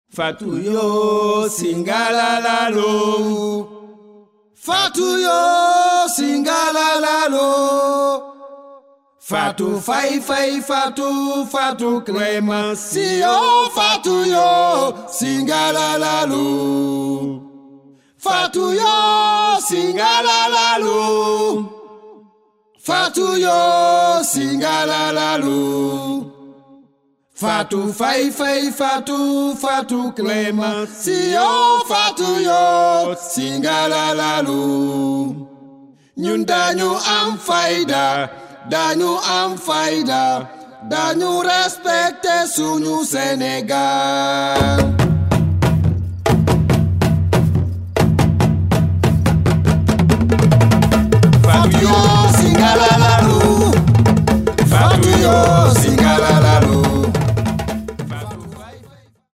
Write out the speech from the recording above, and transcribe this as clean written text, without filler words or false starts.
Fatou yo singalalalo, Fatou yo singalalalo, Fatou fay Fatou Clémence yo, Fatou yo singalalalo, Fatou yo singalalalo, Fatou yo singalalalo. Fatou fay Fatou Clémence yo, Fatou yo singalalalo. Ñun dañu am fayda, dañu respecté suñu Sénégal.